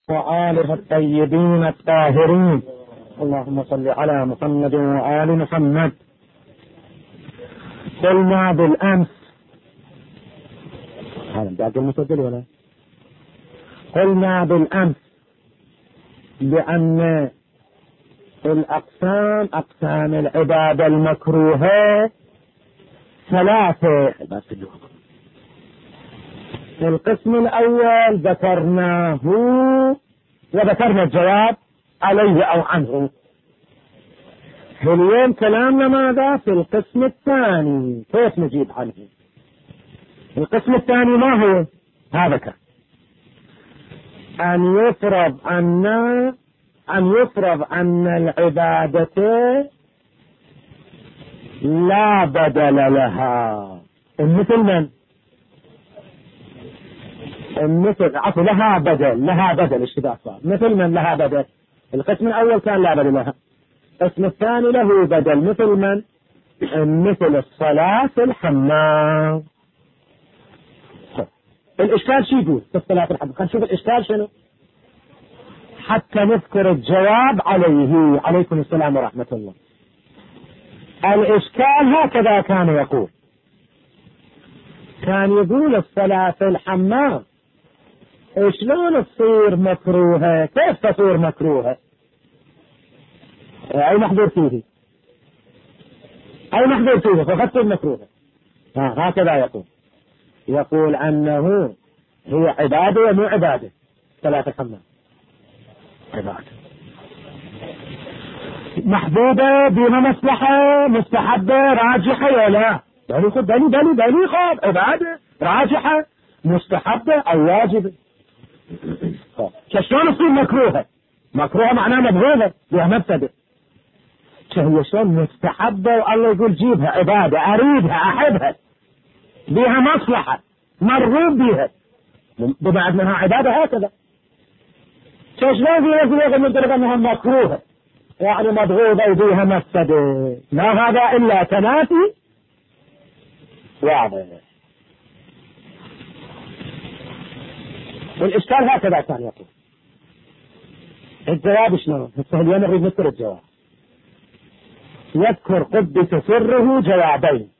وآله الطيبين الطاهرين. اللهم صل على محمد وآل محمد. قلنا بالأمس قلنا بالأمس بأن الأقسام أقسام العبادة المكروهة ثلاثة. القسم الأول ذكرناه وذكرنا الجواب عليه أو عنه. اليوم كلامنا ماذا في القسم الثاني؟ كيف نجيب عنه؟ القسم الثاني ما هو؟ هذا كان أن يفرض أن العبادة لا بدل لها. مثل من؟ لها بدل اشتباه صار. مثل من لها بدل؟ القسم الأول كان لا بدل لها، القسم الثاني له بدل. مثل من؟ مثل الصلاة في الحمام. الإشكال شو يقول في الصلاة في الحمام؟ خلينا نشوف الإشكال شنو حتى نذكر الجواب عليه. عليكم السلام ورحمة الله. الإشكال هكذا كان يقول، كان يقول الصلاة في الحمام شلون تصير مكروهة؟ كيف تصير مكروهة؟ أي محظور فيه فقد تصير مكروهة. هكذا يقول أنه هي عبادة ومو عبادة. صلاة الحمام عبادة محبوبة بما مصلحة مستحبة راجحة ولا دليل خاب عبادة راجحة مستحبة أو واجبة. شلون تصير مكروهة معناه مبغوضة بها مفسدة. هي شلون مستحبة والله يقول جيبها عبادة أريدها أحبها بها مصلحة مرغوب بها بما أنها عبادة هكذا. شلون في ناس يقول أنها مكروهة يعني مبغوضة وبيها مفسدة؟ ما هذا إلا تنافي واضح. والإشكال هكذا كان يقول. الجواب شنو؟ اليوم نريد نذكر الجواب. يذكر قدس سره جوابين.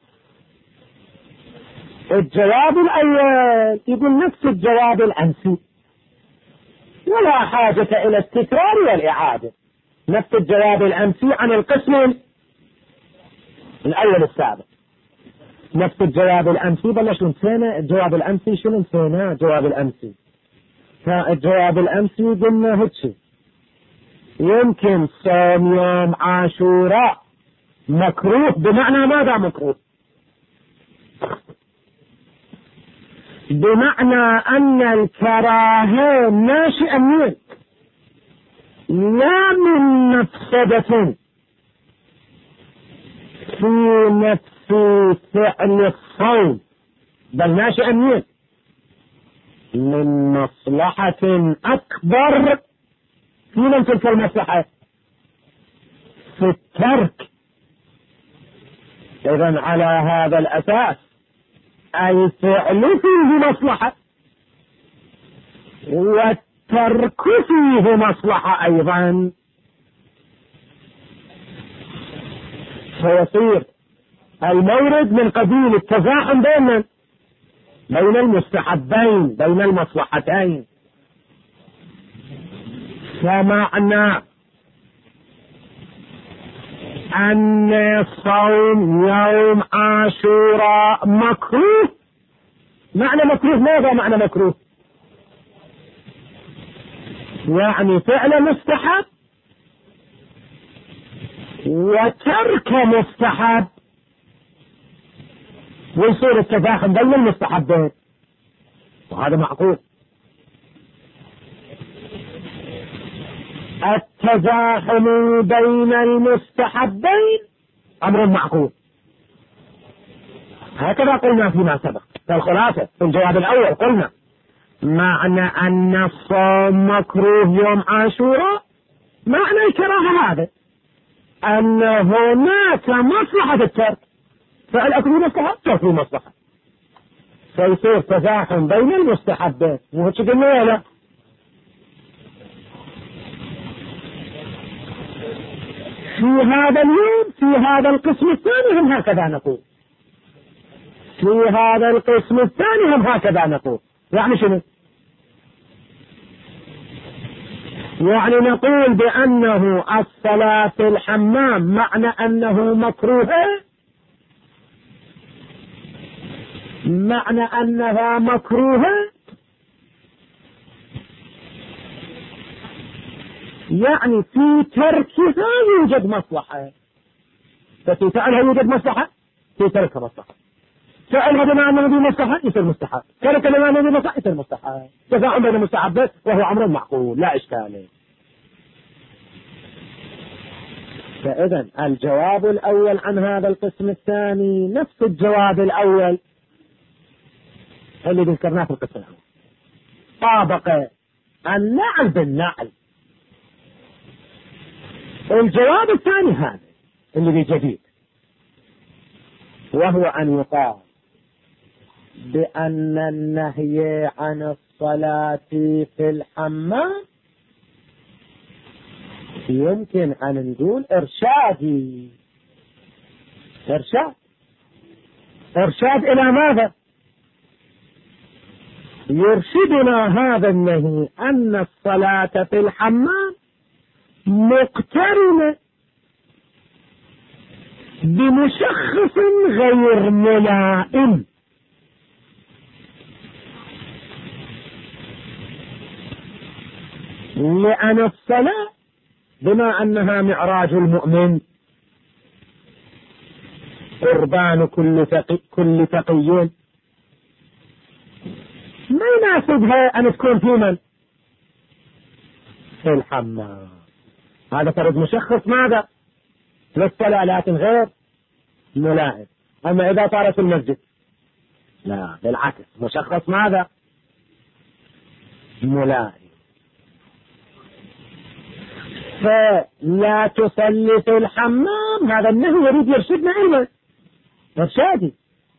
الجواب الأول يقول نفس الجواب الأمسي ولا حاجة إلى التكرار والإعادة. نفس الجواب الأمسي عن القسم الأول السابق. نفس الجواب الأمسي بلش نسينا الجواب الأمسي. شنو نسينا الجواب الأمسي؟ فالجواب الأمسي قلنا هيك يمكن صوم يوم عاشوراء مكروه. بمعنى ماذا مكروه؟ بمعنى أن الكراهة ناشئة منه لا من مفسدة في نفس فعل الصوم، بل ناشئة منه من مصلحة أكبر. في من تلك المصلحة؟ في الترك. إذن على هذا الأساس الفعل فيه مصلحة والترك فيه مصلحة أيضا، فيصير المورد من قبيل التزاحم بين المستحبين بين المصلحتين. فمعنى أن صوم يوم عاشوراء مكروه، معنى مكروه ماذا معنى مكروه؟ يعني فعل مستحب وترك مستحب، ويصير التزاحم بين المستحبين، وهذا معقول. التزاحم بين المستحبين أمر معقول. هكذا قلنا فيما سبق. فالخلاصة في الجواب الأول قلنا معنى أن الصوم مكروه يوم عاشوراء معنى الكراهة هذا أن هناك مصلحة الترك، فالأكل مصلحة ترك مصلحة، فيصير تزاحم بين المستحبين. مو هيك قلنا ولا؟ في هذا اليوم في هذا القسم الثاني هم هكذا نقول، في هذا القسم الثاني هم هكذا نقول. يعني شنو؟ يعني نقول بأنه الصلاة في الحمام معنى أنه مكروهة، معنى أنها مكروهة يعني في تركها يوجد مصلحة، ففي فعلها يوجد مصلحة، في تركها مصلحة. فعلها بما أنه به مصلحة يصير مستحب، تركها بما أنه به مصلحة يصير مستحب، تفاعل بين المستحبات وهو أمر معقول لا إشكال. فإذا الجواب الأول عن هذا القسم الثاني نفس الجواب الأول اللي ذكرناه في القسم الأول، طابق النعل بالنعل. الجواب الثاني هذا اللي جديد، وهو أن يقال بأن النهي عن الصلاة في الحمام يمكن أن نقول إرشادي. إرشاد إلى ماذا؟ يرشدنا هذا النهي أن الصلاة في الحمام مقترنة بمشخص غير ملائم، لأن الصلاة بما أنها معراج المؤمن قربان كل تقي ما يناسبها أن تكون في من؟ في الحمام. هذا فرض مشخص ماذا؟ للصلاة لكن غير ملائم. أما إذا صارت في المسجد لا، بالعكس مشخص ماذا؟ ملائم. فلا تصلي في الحمام، هذا النهي يريد يرشدنا إلى إرشادي،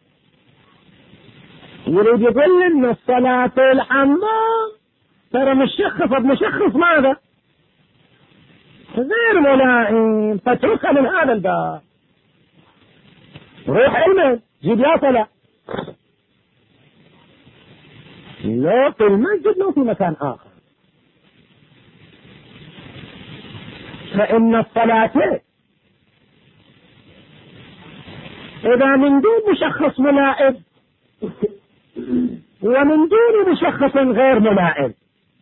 يريد يقول لنا الصلاة في الحمام ترى مشخص ماذا؟ غير ملائم، فتركها من هذا الباب. روح علما جيب يا صلاة، لا في المسجد لو في مكان آخر. فإن الصلاة إذا من دون مشخص ملائم ومن دون مشخص غير ملائم،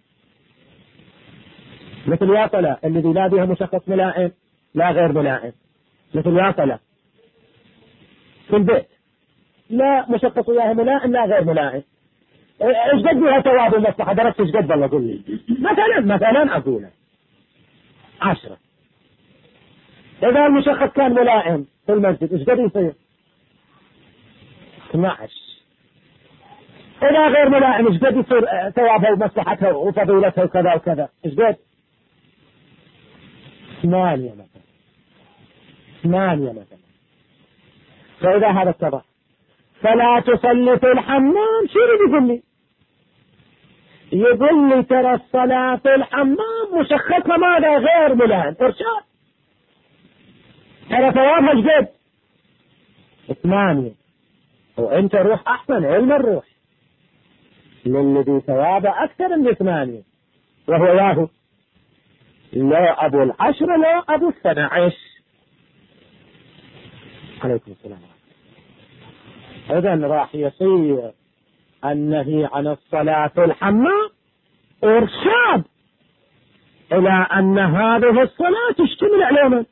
مثل يا صلاة الذي لا بها مشخص ملائم لا غير ملائم، مثل يا صلاة في البيت لا مشخص وياها ملائم لا غير ملائم، ايش قد بها ثواب المصلحة؟ درست ايش قد؟ والله قل لي مثلا اقول 10. إذا المشخص كان ملائم في المسجد ايش قد يصير؟ 12. إذا غير ملائم ايش قد يصير ثوابها ومصلحتها وفضيلتها وكذا وكذا؟ ايش قد؟ 8 مثلا. 8 مثلا. فإذا هذا اتضح فلا تصلي في الحمام، شو يريد يقول لي؟ يقول لي ترى الصلاة في الحمام مشخصة ماذا؟ غير ملائم، إرشاد. ترى ثوابها ايش قد؟ 8. وانت روح احسن علم الروح للذي ثوابه اكثر من 8، وهو ياهو لا ابو 10 لا ابو 12. عليكم السلام. اذا راح يصير النهي عن الصلاة في الحمام ارشاد الى ان هذه الصلاة تشتمل على من؟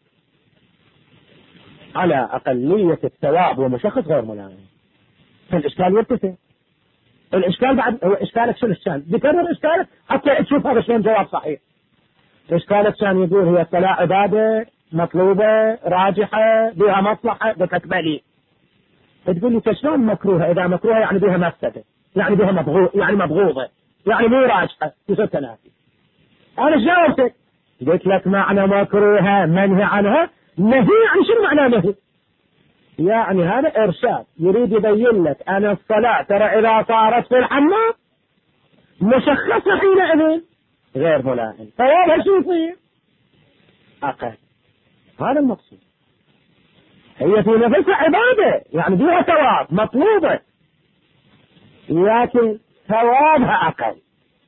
على اقلية الثواب ومشخص غير ملائم. فالاشكال يرتفع. الاشكال بعد هو اشكالك شنو الشان؟ بكرر اشكالك حتى تشوف هذا شلون جواب صحيح. اشكالك كان يقول هي الصلاة عبادة مطلوبة راجحة بها مصلحة، بتقبلي تقول لي شلون مكروهة؟ اذا مكروهة يعني بها مفسدة، يعني بها مبغوضة، يعني مو راجحة، يصير تنافي. انا جاوبتك قلت لك معنى مكروهة منهي عنها، نهي يعني شنو معنى نهي؟ يعني هذا ارشاد، يريد يبين لك ان الصلاة ترى اذا صارت في الحمام مشخصة حينئذ غير ملائم، ثوابها شو يصير؟ اقل. هذا المقصود. هي في نفسها عبادة، يعني فيها ثواب مطلوبة، لكن ثوابها أقل،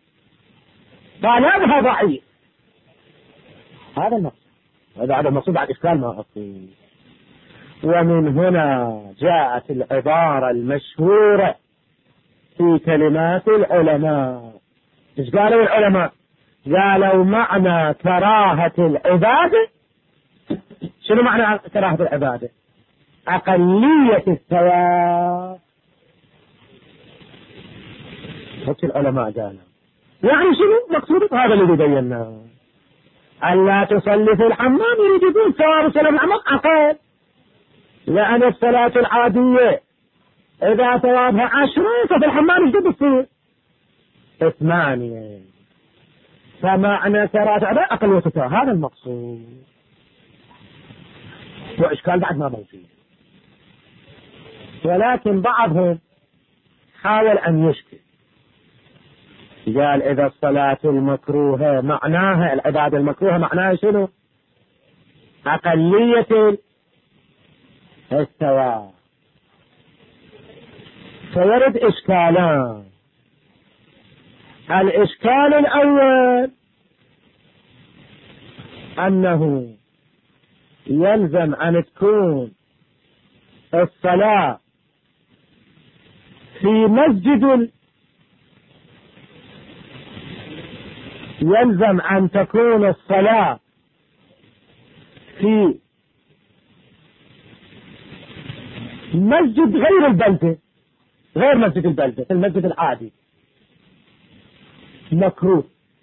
طلبها ضعيف. هذا المقصود. هذا المقصود على إشكال ما أصير. ومن هنا جاءت العبارة المشهورة في كلمات العلماء. إيش قالوا العلماء؟ قالوا معنى كراهة العبادة. شنو معنى كراهة العبادة؟ أقلية الثواب. هيك العلماء قالوا. يعني شنو مقصود؟ هذا اللي بيناه. ألا تصلي في الحمام يريد يقول ثواب صلاة الحمام أقل، لأن الصلاة العادية إذا ثوابها 10 ففي الحمام ايش بتصير؟ 8. فمعنى كراهة العبادة أقلية الثواب. هذا المقصود. وإشكال بعد ما موجود، ولكن بعضهم حاول أن يشكل، قال إذا الصلاة المكروهة معناها العبادة المكروهة معناها شنو؟ أقلية الثواب. فيرد إشكالان. الإشكال الأول أنه يلزم أن تكون الصلاة في مسجد، يلزم أن تكون الصلاة في مسجد غير البلدة، غير مسجد البلدة، في المسجد العادي مكروه.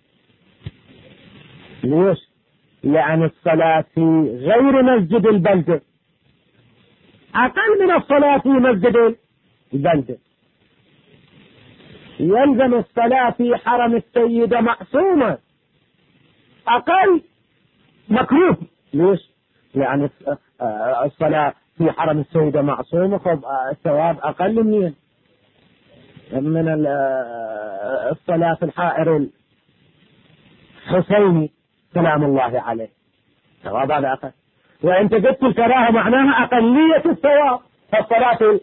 ليش؟ لأن الصلاة في غير مسجد البلدة أقل من الصلاة في مسجد البلدة. يلزم الصلاة في حرم السيدة معصومة أقل مكروه. ليش؟ لأن الصلاة في حرم السيدة معصومة فالثواب أقل من الصلاة في الحائر الحسيني سلام الله عليه، ثواب هذا أقل. وأنت قلت الكراهة معناها أقلية الثواب، فالصلاة في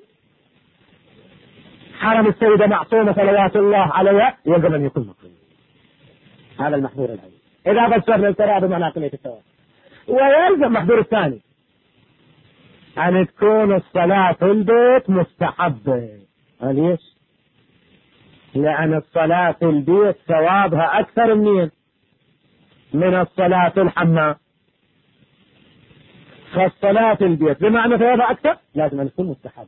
حرم السيدة معصومة صلوات الله عليها يجب أن يكون مكروه. هذا المحظور الأول إذا فسرنا الكراهة بمعنى أقلية الثواب. ويلزم المحظور الثاني أن تكون الصلاة في البيت مستحبة. ليش؟ لأن الصلاة في البيت ثوابها أكثر من الصلاة في الحمام. فالصلاة في البيت بمعنى ثوابها أكثر لازم أن تكون مستحبة.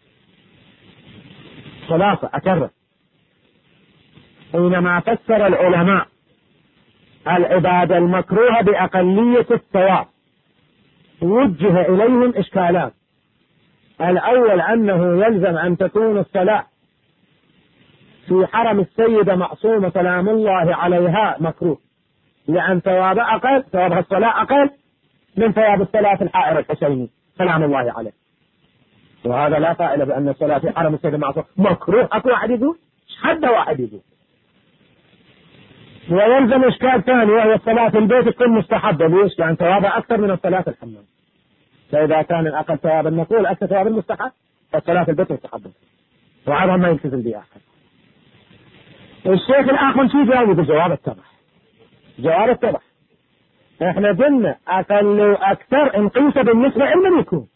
خلاصة أكرر، حينما فسر العلماء العبادة المكروهة بأقلية الثواب وجه إليهم إشكالات. الأول أنه يلزم أن تكون الصلاة في حرم السيدة معصومة سلام الله عليها مكروه، لأن ثوابها أقل، ثوابها الصلاة أقل من ثواب الصلاة في الحائر الحسيني سلام الله عليه. وهذا لا فائدة بأن الصلاة في حرم السيدة معصومة مكروه. أكو واحد يقول؟ حد واحد يقول. ويلزم إشكال ثاني وهي الصلاة في البيت تكون مستحبة. ليش؟ لأن ثوابها أكثر من الصلاة في الحمام. فإذا كان الأقل ثواب المقول أكثر ثواب المستحب فالصلاة في البيت مستحبة، وهذا ما يلتزم به أحد. الشيخ الآخر شو جاوب بجواب التبع؟ جواب التبع احنا قلنا أقل وأكثر انقيس بالنسبة إلى من يكون،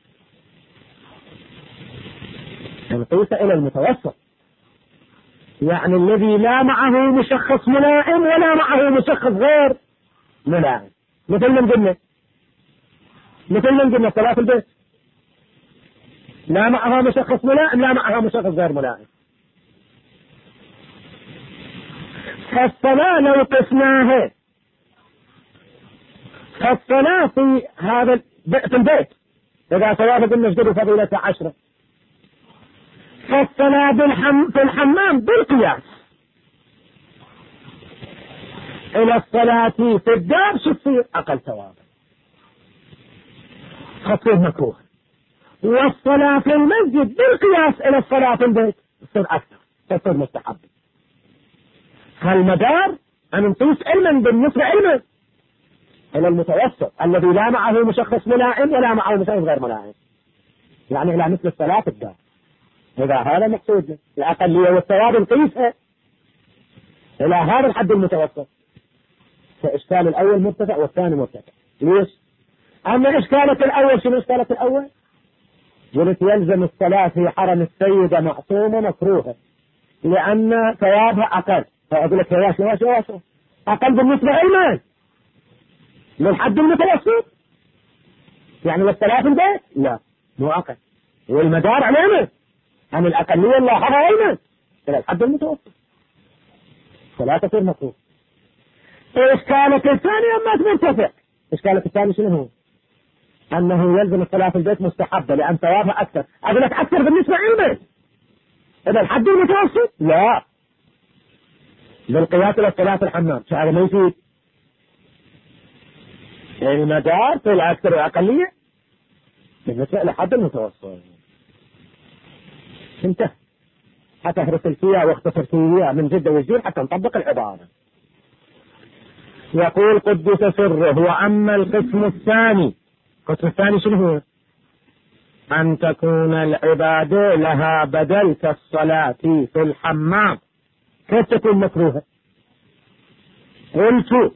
انقيس إلى المتوسط، يعني الذي لا معه مشخص ملائم ولا معه مشخص غير ملائم. مثل من قلنا صلاة البيت لا معها مشخص ملائم لا معها مشخص غير ملائم. فالصلاة لو قسناها، فالصلاة في هذا في البيت إذا ثواب المسجد فضيلة 10، فالصلاة في الحمام بالقياس إلى الصلاة في الدار شو تصير؟ أقل ثوابا، خطير مكروه. والصلاة في المسجد بالقياس إلى الصلاة في البيت تصير أكثر، تصير مستحب. فالمدار أن نقيس علما بالنسبة علما، إلى المتوسط الذي لا معه مشخص ملائم ولا معه مشخص غير ملائم، يعني إلى مثل الصلاة الدار. إذا هذا مقصود الأقلية والثواب نقيسها إلى هذا الحد المتوسط، فإشكال الأول مرتفع والثاني مرتفع. ليش؟ أما إشكالة الأول، شنو إشكالة الأول؟ قلت يلزم الصلاة في حرم السيدة معصومة مكروهة لأن ثوابها أقل. فأقول لك يواش أقل بالنسبة إلى للحد المتوسط، يعني والصلاة في البيت لا مو أقل، والمدار علينا عن الأقلية اللاحظة علينا إلى الحد المتوسط، فلا تصير مكروه. إشكالة الثانية ما مرتفع. إشكالة الثانية شنو هو؟ أنه يلزم الصلاة في البيت مستحبة لأن ثوابها أكثر. أقول لك أكثر بالنسبة إلى إذا الحد المتوسط لا، بالقياس إلى الصلاة في الحمام هذا ما يفيد. المدار في الأكثر والأقلية بالنسبة إلى الحد المتوسط. انتهى. حتهرس الفيها واختصر فيها من جدة والزين حتى نطبق العبارة. يقول قدس سره. وأما القسم الثاني، القسم الثاني شنو هو؟ أن تكون العبادة لها بدل كالصلاة في الحمام. كيف تكون مكروهة؟ قلت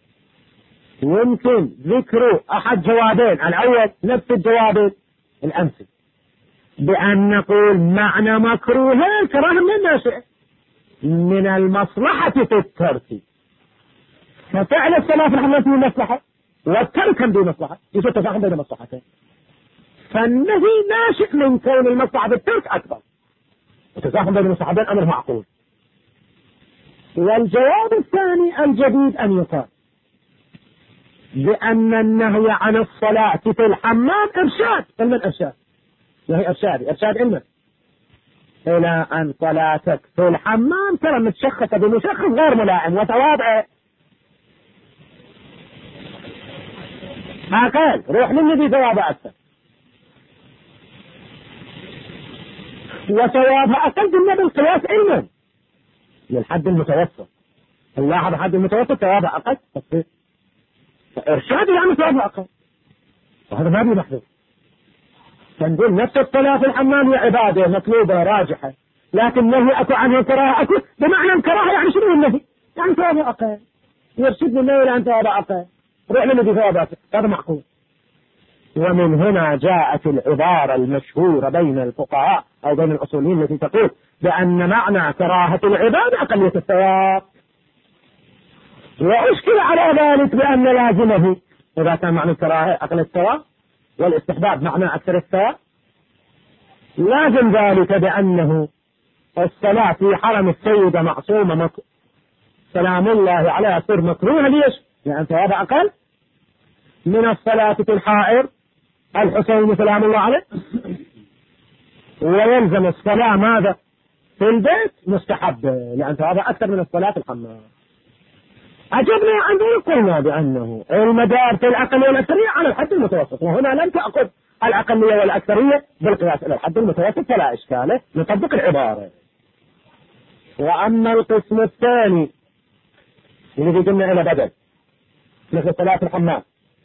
يمكن ذكر أحد جوابين، الأول نفس الجواب الأمثل، بأن نقول معنى مكروهة كراهة من الناشئ من المصلحة في الترك، ففعل الصلاة في الحمام فيه مصلحة والترك هم فيه مصلحة، يصير تفاهم بين مصلحتين، فالنهي ناشئ من كون المصلحة بالترك أكبر، وتزاحم بين المصلحتين أمر معقول. والجواب الثاني الجديد أن يقال بأن النهي عن الصلاة في الحمام إرشاد. كلمة إرشاد وهي إرشاد علما إلى أن صلاتك في الحمام ترى متشخصة بمشخص غير ملائم وتواضع أقل، روح للنبي ثوابها أكثر وثوابها أقل بالنبي القياس علما للحد المتوسط. نلاحظ الحد المتوسط ثوابها أقل، إرشاد يعني ثوابها أقل، وهذا ما بي محذوف. فنقول نفس الصلاة في الحمام هي عبادة مطلوبة راجحة، لكن نهي أكو عنه كراهة أكو، بمعنى الكراهة يعني شنو النهي؟ يعني ثوابها أقل، يرشدني النهي لأن ثوابها أقل، روح للنبي ثوابها، هذا معقول. ومن هنا جاءت العبارة المشهورة بين الفقهاء أو بين الأصوليين التي تقول بأن معنى كراهة العبادة أقلية الثواب، وأشكل على ذلك بأن لازمه إذا كان معنى الكراهة أقل الثواب والاستحباب معنى أكثر الثواب، لازم ذلك بأنه الصلاة في حرم السيدة معصومة سلام الله عليها تصير مكروهة. ليش؟ لأن ثوابها أقل من الصلاة في الحائر الحسين سلام الله عليه، ويلزم الصلاة ماذا؟ في البيت مستحب لأن ثوابها أكثر من الصلاة في الحمام. عجبنا عندنا قلنا بأنه المدار في الأقلية والأكثرية على الحد المتوسط، وهنا لم تأخذ الأقلية والأكثرية بالقياس إلى الحد المتوسط فلا إشكال، نطبق العبارة. وأما القسم الثاني الذي قلنا إلى بدل مثل صلاة الحمام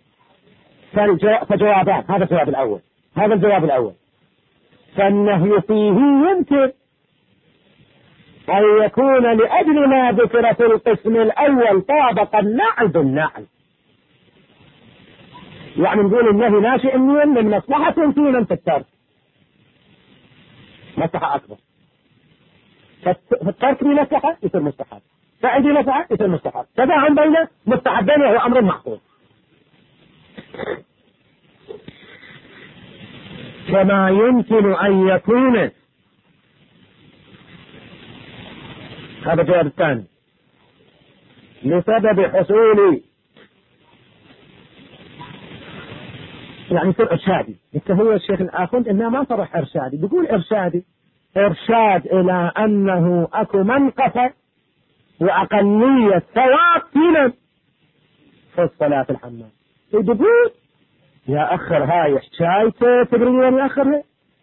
فجوابان، هذا الجواب الأول، هذا الجواب الأول، فالنهي فيه يمكن أن يكون لأجل ما ذكر في القسم الأول طابق النعل بالنعل، يعني نقول النهي ناشئ من مصلحة فينا في الترك، مصلحة أكبر، فالترك لي مصلحة يصير مستحب، فعندي مصلحة يصير مستحب، تفاهم بين مستحبين وهو أمر معقول. كما يمكن أن يكون، هذا الجواب الثاني، لسبب حصول يعني يصير إرشادي. هو الشيخ الآخوند إنه ما صرح إرشادي، بيقول إرشادي إرشاد إلى أنه أكو منقصة وأقلية ثواب فينا في الصلاة في الحمام. يقول يا أخر هاي حكايته تدري وين يأخرها؟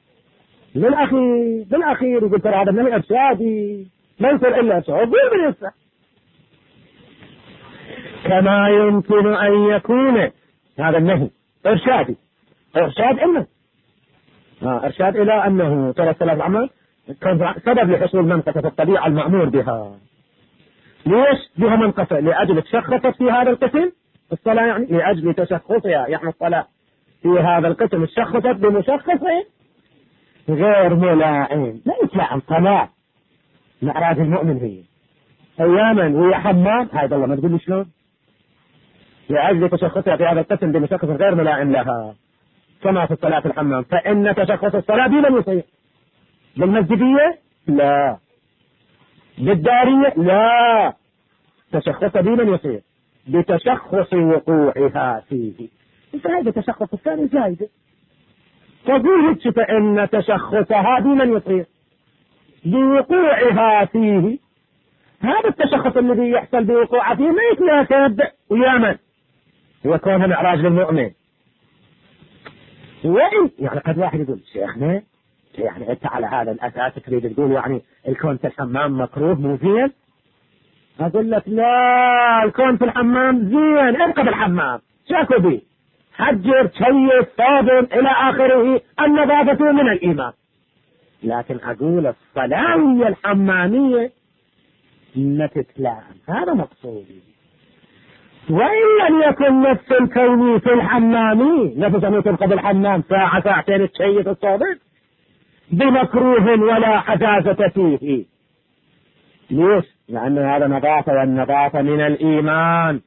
بالأخير يقول ترى هذا من إرشادي ما يصير إلا إرشاد، وقول من يصح كما يمكن أن يكون. هذا النهي إرشادي، إرشاد إنه إرشاد إلى أنه ترى الصلاة العامة كان سبب لحصول منقصة في الطبيعة المأمور بها. ليش بها منقصة؟ لأجل تشخصت في هذا القسم الصلاة، يعني لأجل تشخصها، يعني الصلاة في هذا القسم تشخصت بمشخص غير ملائم. لا يتلعن صلاة معراج المؤمن هي أياما وهي حمام، هذا الله ما تقول لي شلون؟ لأجل تشخصها في هذا القسم بمشخص غير ملائم لها، كما في الصلاة في الحمام. فإن تشخص الصلاة بمن يصير؟ بالمسجدية؟ لا. بالدارية؟ لا. تشخص بمن يصير؟ بتشخص وقوعها فيه. فهذا تشخص الثاني زايدة. تقول فإن تشخصها بمن يصير؟ بوقوعها فيه. هذا التشخص الذي يحصل بوقوعها فيه ما يتناسب ويا من؟ يكون معراج للمؤمن. وإن يعني قد واحد يقول شيخنا يعني أنت على هذا الأساس تريد تقول يعني الكون في الحمام مكروه مو زين؟ أقول لك لا، الكون في الحمام زين، ابقى بالحمام شاكو بيه، حجر شيء صابن إلى آخره، النظافة من الإيمان. لكن أقول الصلاة الحمامية ما تتلائم، هذا مقصودي. وإن لم يكن نفس الكون في الحمامي، نفس أن تبقى بالحمام ساعة ساعتين تشيك الصابن بمكروه ولا حجازة فيه. ليش؟ لأن هذا نظافة، والنظافة من الإيمان،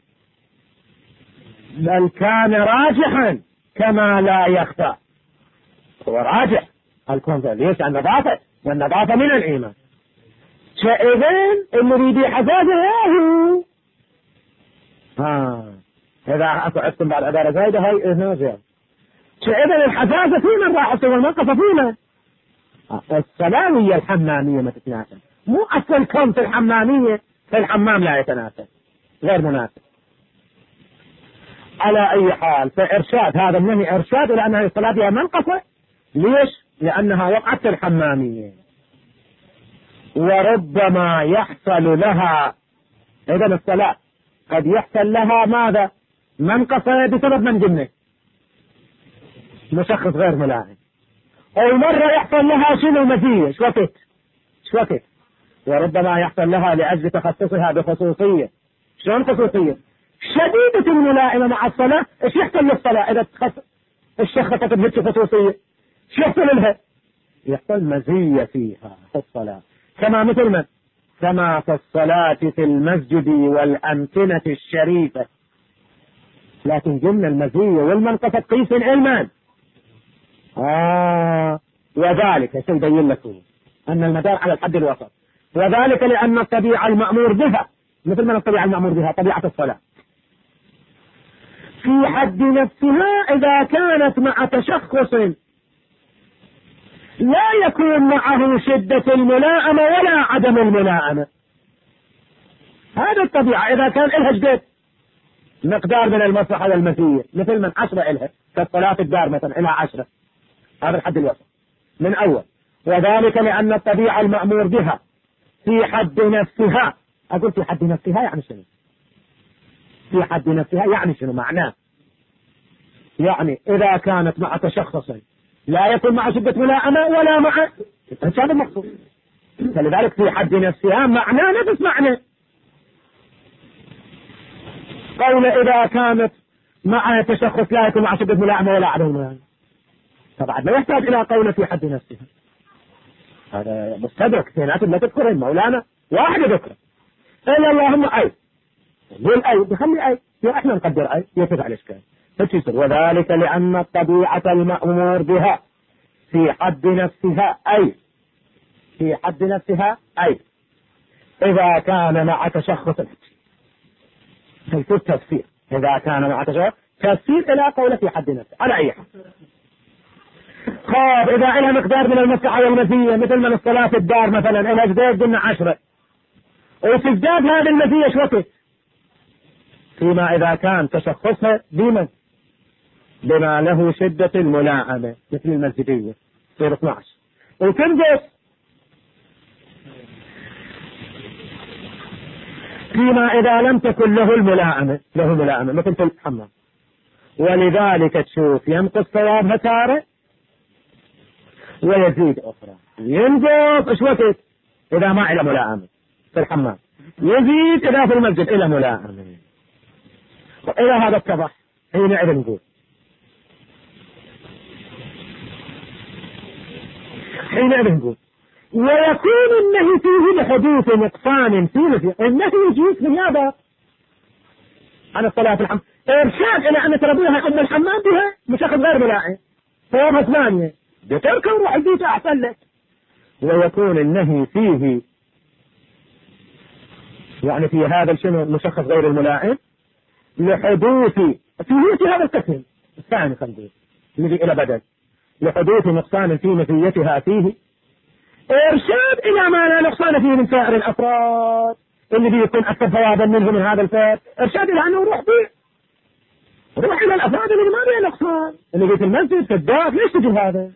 بل كان راجحا كما لا يخفى. هو راجح الكون. ليش؟ النظافة، والنظافة من الإيمان. فإذن اللي يبي حجازة هو إذا أكو عدتم بعد عبارة زايدة هاي إذن فإذن الحجازة فينا راح تصير المنقصة فينا. السلامية الحمامية ما تتناسب، مو أصل كون في الحمامية في الحمام لا يتناسب، غير مناسب. على أي حال فإرشاد هذا النهي إرشاد إلى أنها الصلاة بها منقصة. ليش؟ لأنها وقعت في الحمامية، وربما يحصل لها إذن الصلاة قد يحصل لها ماذا؟ منقصة بسبب من جنة مشخص غير ملائم، أو مرة يحصل لها شنو مزية شوكت، وربما يحصل لها لأجل تخصصها بخصوصية. شلون خصوصية؟ شديدة الملائمة مع الصلاة. ايش يحصل للصلاة إذا اشخصت بهيك خصوصية؟ ايش يحصل لها؟ يحصل مزية فيها في الصلاة، كما مثل من؟ كما في الصلاة في المسجد والأمكنة الشريفة. لكن قلنا المزية والمنقصة قيس علمان. وذلك سيبين لكم أن المدار على الحد الوسط، وذلك لأن الطبيعة المأمور بها مثل ما الطبيعة المأمور بها طبيعة الصلاة في حد نفسها إذا كانت مع تشخص لا يكون معه شدة الملائمة ولا عدم الملائمة. هذا الطبيعة إذا كان إلها جديد مقدار من المصلحة والمزية، مثل من 10 إلها كالصلاة الدار مثلا إلى 10، هذا الحد الوسط من أول. وذلك لأن الطبيعة المأمور بها في حد نفسها. أقول في حد نفسها يعني شنو؟ في حد نفسها يعني شنو معناه؟ يعني إذا كانت مع تشخص لا يكون مع شدة ملائمة ولا مع هذا المقصود. فلذلك في حد نفسها معناه نفس معنى قول إذا كانت مع تشخص لا يكون مع شدة ملائمة ولا عدم ملائمة. طبعا لا يحتاج إلى قول في حد نفسها، هذا مستدرك اثنينات لا تذكرين مولانا واحد ذكر إلا اللهم أي يقول أي بخلي أي احنا نقدر أي يتبع الإشكال. وذلك لأن الطبيعة المأمور بها في حد نفسها أي في حد نفسها أي إذا كان مع تشخص التفسير، إذا كان مع تشخص تفسير إلى قولة في حد نفسه على أي حال. خاب إذا إلها مقدار من المصلحة والمزية مثل من الصلاة في الدار مثلا إلها جديد قلنا 10 وتزداد هذه المزية شوكت، فيما إذا كان تشخصها بمن؟ بما له شدة الملائمة مثل المسجدية تصير 12 وتنقص فيما إذا لم تكن له ملائمة مثل في الحمام. ولذلك تشوف ينقص ثوابها تارة ويزيد أخرى. ينقص إيش وقت؟ إذا ما إلى ملائمة في الحمام، يزيد إذا في المسجد إلى ملائمة. وإلى هذا اتضح حينئذ نقول ويكون النهي فيه لحدوث نقصان فيه. النهي يجيز من هذا عن الصلاة في الحمام إرشاد إلى أن تربيها أم الحمام بها مش أخذ غير ملائم ثوابها 8 بتركه وروح البيت أحسن لك. ويكون النهي فيه يعني في هذا الشيء مشخص غير الملائم لحدوث في هذا القسم الثاني خلينا الذي إلى بدل لحدوث نقصان في نفيتها فيه إرشاد إلى ما لا نقصان فيه من سائر الأفراد اللي بيكون أكثر ثوابا منه من هذا الفرد. إرشاد إلى أنه روح إلى الأفراد اللي ما بيها نقصان اللي في المسجد في الدار. ليش تجي هذا؟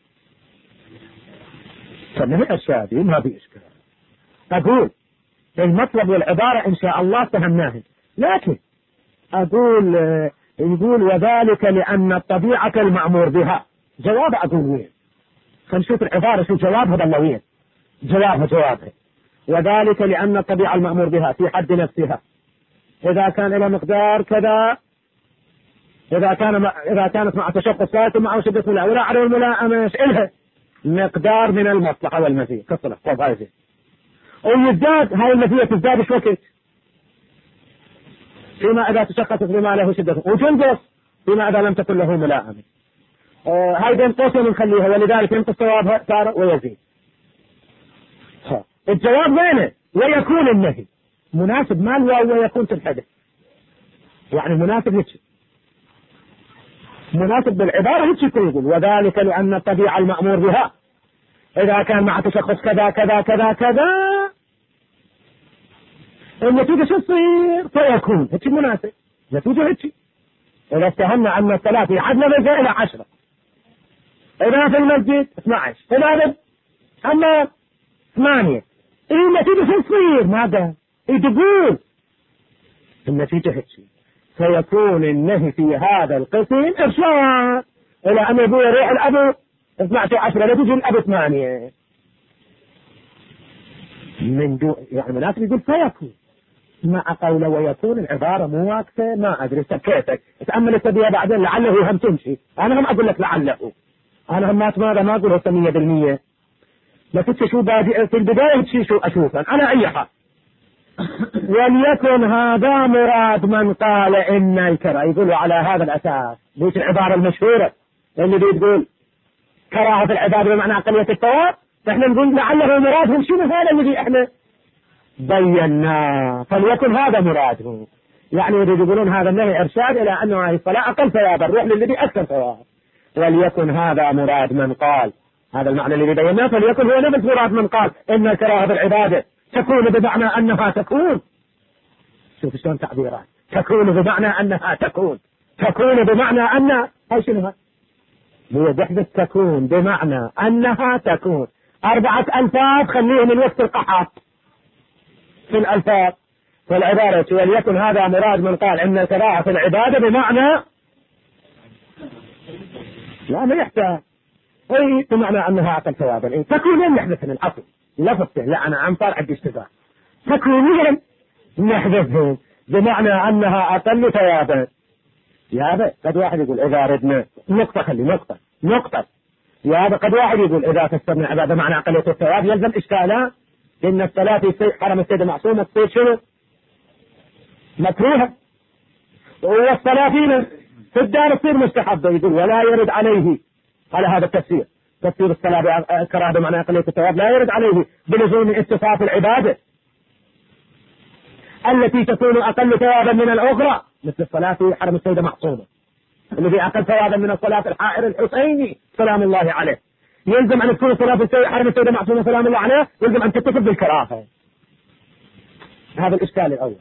فإنه إرشادي ما في إشكال. أقول المطلب والعبارة إن شاء الله فهمناه، لكن أقول يقول وذلك لأن الطبيعة المأمور بها. جواب أقول وين؟ فنشوف العبارة شو جوابها بالله وين؟ جوابها وذلك لأن الطبيعة المأمور بها في حد نفسها إذا كان إلى مقدار كذا إذا كانت مع تشقق صلاة مع شدة الملائمة ولا عدم الملائمة إلها مقدار من المصلحة والمزية كالصلاة. طب هذه ويزداد هاي المزية تزداد في وقت فيما إذا تشخصت بما له شدة وتنقص فيما إذا لم تكن له ملائمة. هاي بين قوسين نخليها ولذلك ينقص ثوابها تارة ويزيد. الجواب وينه؟ ويكون النهي مناسب ما الواو ويكون تنحدث يعني مناسب بالعبارة هيك يقول وذلك لأن الطبيعة المأمور بها إذا كان مع تشخص كذا كذا كذا كذا النتيجة شو تصير؟ فيكون هيك مناسب نتيجة هيك. إذا استهمنا أن الصلاة في حد نبذة إلى 10 إذا في المسجد 12 إذا أما 8 النتيجة شو تصير؟ ماذا؟ تقول النتيجة هيك. فيكون النهي في هذا القسم إرشاد إلى أن يقول روح الأب 12 10 لا تجي الأب 8 من دون يعني مناسب يقول فيكون مع قوله ويكون العبارة مو واقفة ما أدري سكيتك تأمل التبية بعدين لعله هم تمشي. أنا هم أقول لك لعله أنا هم ماذا ما أقول 100% لكن شو بادئ في البداية شو أشوفه على أي حال. وليكن هذا مراد من قال إن الكراهة يقولوا على هذا الأساس ليش العبارة المشهورة اللي بتقول كراهة العبادة بمعنى أقلية الثواب فإحنا نقول لعله مرادهم شنو هذا الذي إحنا بيناه. فليكن هذا مراده يعني يقولون هذا النهي إرشاد إلى أنه هذه الصلاة أقل ثوابا روح للذي أكثر ثواب. وليكن هذا مراد من قال هذا المعنى الذي بيناه. فليكن هو نفس مراد من قال إن الكراهة بالعبادة تكون بمعنى أنها تكون. شوف شلون تعبيرات تكون بمعنى أنها تكون بمعنى أن هاي شنو هي وحدة تكون بمعنى أنها تكون 4 ألفاظ خليه من وقت القحط في الألفاظ. فالعبارة وليكن هذا مراد من قال إن الكراهة في العبادة بمعنى لا ما يحتاج أي بمعنى أنها أقل ثوابا تكونين نحدث من الأصل لفظته لا أنا عن فرع الاشتباه تكونين نحدثهم بمعنى أنها أقل ثوابا. يا هذا قد واحد يقول إذا ردنا نقطة خلي نقطة يا هذا قد واحد يقول إذا فسرنا عبادة معنى أقلية الثواب يلزم إشكالات إن الصلاة في حرم السيدة معصومة تصير شنو مكروهة والصلاة في الدار تصير مستحبة. يقول ولا يرد عليه على هذا التفسير تفسير الصلاة كراهة بمعنى أقلية الثواب لا يرد عليه بلزوم اتصاف العبادة التي تكون أقل ثوابا من الأخرى مثل الصلاة في حرم السيدة معصومة الذي أقل ثوابا من الصلاة في الحائر الحسيني سلام الله عليه. يلزم أن تكون الصلاة في حرم السيدة معصومة سلام الله عليه يلزم أن تتصف بالكراهة. هذا الإشكال الأول.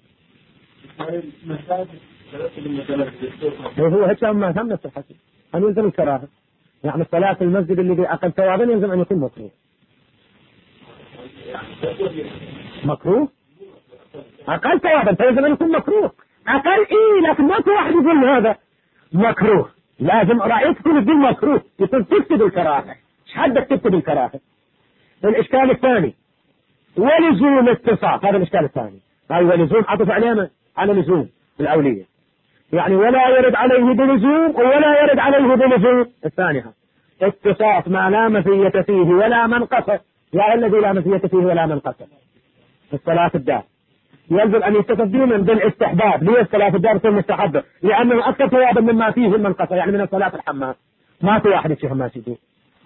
هو هيك ما هم نفس الحكي أن يلزم الكراهة يعني الصلاة في المسجد الذي أقل ثوابا يلزم أن يكون مكروه أقل ثوابا فلازم أن يكون مكروه أقل لكن ما في واحد يقول هذا مكروه. لازم رأيت تكون الدين مكروه يكون تكتب الكراهة. ايش حدك تكتب الكراهة؟ الإشكال الثاني ولزوم اتصاف. هذا الإشكال الثاني. أي ولزوم عطف على لزوم الأولية يعني ولا يرد عليه بلزوم ولا يرد عليه بلزوم. الثانية اتصاف ما لا مزية فيه ولا منقصة. يا الذي لا مزية فيه ولا منقصة الصلاة الدار يلزم أن يتصف ديما بالاستحباب. ليه الصلاة الدار تكون مستحبة؟ لأنه أكثر ثوابا مما فيه المنقصة يعني من الصلاة الحمام. ما في واحد يشوف ما يجي.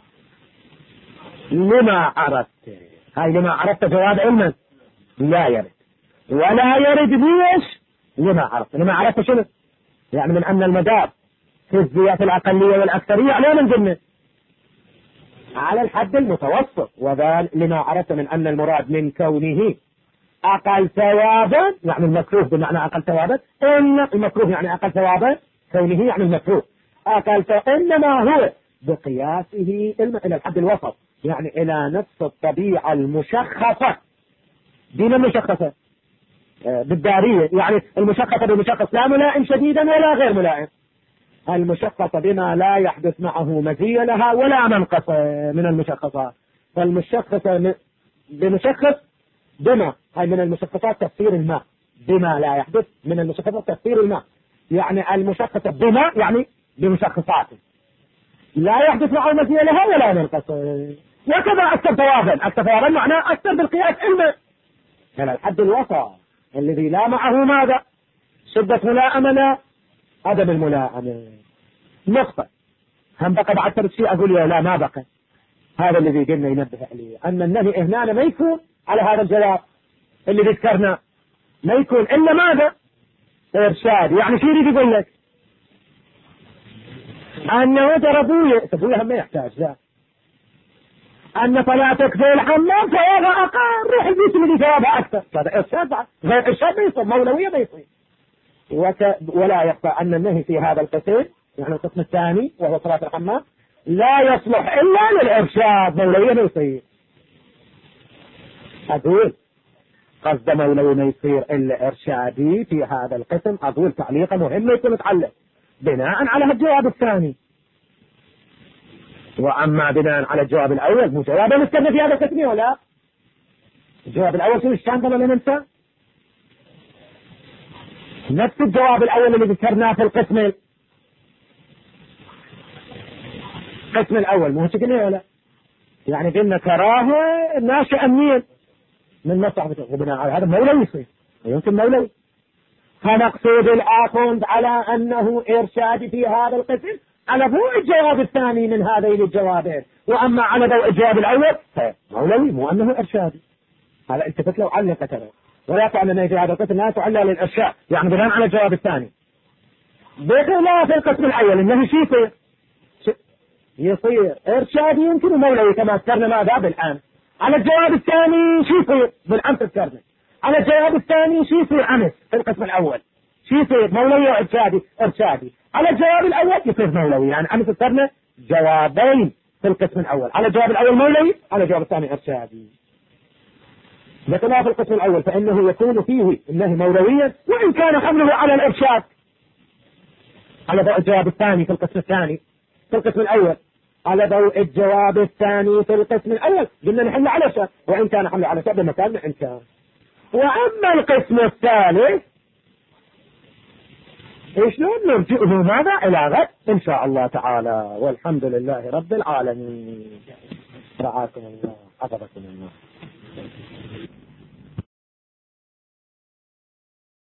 لما عرفت هاي لما عرفت جواب علما لا يرد ولا يرد ليش لما عرفت شنو يعني من أن المدار في الزيادة الأقلية والأكثرية على من جنة على الحد المتوسط. وذلك لما عرفت من أن المراد من كونه أقل ثوابا يعني المكروه بمعنى أقل ثوابا. إن المكروه يعني أقل ثوابا كونه يعني المكروه أقل ثوابا إنما هو بقياسه إلى الحد الوسط يعني إلى نفس الطبيعة المشخصة. دين المشخصة بالدارية يعني المشخصة بالمشخص لا ملائم شديدا ولا غير ملائم. المشخصة بما لا يحدث معه مزية لها ولا منقص من المشخصات. فالمشخصة بمشخص بما هاي من المشخصات تفسير الماء بما لا يحدث من المشخصات تفسير الماء يعني المشخصة بما يعني بمشخصات لا يحدث معه مزية لها ولا منقص. وكذا أكثر ثوابا معناه أكثر بالقياس علما على الحد الوسط الذي لا معه ماذا شدة ملائمة لا عدم الملائمة. نقطة هم بقى بعد ثلاث شيء أقول لا ما بقى. هذا الذي قلنا ينبه عليه أن النهي هنا ما يكون على هذا الجواب اللي ذكرنا ما يكون إلا ماذا إرشاد. يعني شو يريد يقول لك أنه ترى هم ما يحتاج لا أن صلاتك في الحمام ثوابها أقل روح البيت اللي ثوابها أكثر. هذا إرشاد غير إرشاد ما يصير مولوية ما يصير. ولا يخفى أن النهي في هذا القسم يعني القسم الثاني وهو صلاة الحمام لا يصلح إلا للإرشاد مولوية ما يصير. أقول قصد مولوي ما يصير إلا إرشادي في هذا القسم. أقول تعليقا مهم يكون متعلق بناء على الجواب الثاني. وأما بناء على الجواب الأول مو جواب مستند في هذا القسم ولا الجواب الأول شو الشامل ولا ننسى نفس الجواب الأول اللي ذكرناه في القسم الأول مو شكله ولا يعني قلنا كراهة ناشئة من مصلحة وبناء على هذا مولوي يصير يمكن مولوي. فنقصد الآخذ على أنه إرشاد في هذا القسم على ضوء الجواب الثاني من هذين الجوابين. وأما على ضوء الجواب الأول مولوي مو أنه إرشادي. هذا التفت له علق ترى ولا تعلم في هذا القسم لا تعلق للإرشاد يعني بناء على الجواب الثاني. بخلاف القسم الأول إنه شيء يصير إرشادي يمكن مولوي كما ذكرنا ماذا بالآن. على الجواب الثاني شو يصير بالأمس ذكرنا. على الجواب الثاني شو يصير أمس في القسم الأول شو يصير مولوي وإرشادي. على الجواب الأول يصير مولوي يعني أمس ذكرنا جوابين في القسم الأول. على الجواب الأول مولوي على الجواب الثاني إرشادي. بخلاف القسم الأول فإنه يكون فيه النهي مولويا وإن كان حمله على الإرشاد على ضوء الجواب الثاني في القسم الثاني في القسم الأول على ضوء الجواب الثاني في القسم الأول قلنا نحل على شيء وإن كان حمله على شيء بمكان إن كان. وأما القسم الثالث شلون نرجئه ماذا إلى غد إن شاء الله تعالى. والحمد لله رب العالمين. رعاكم الله حفظكم الله.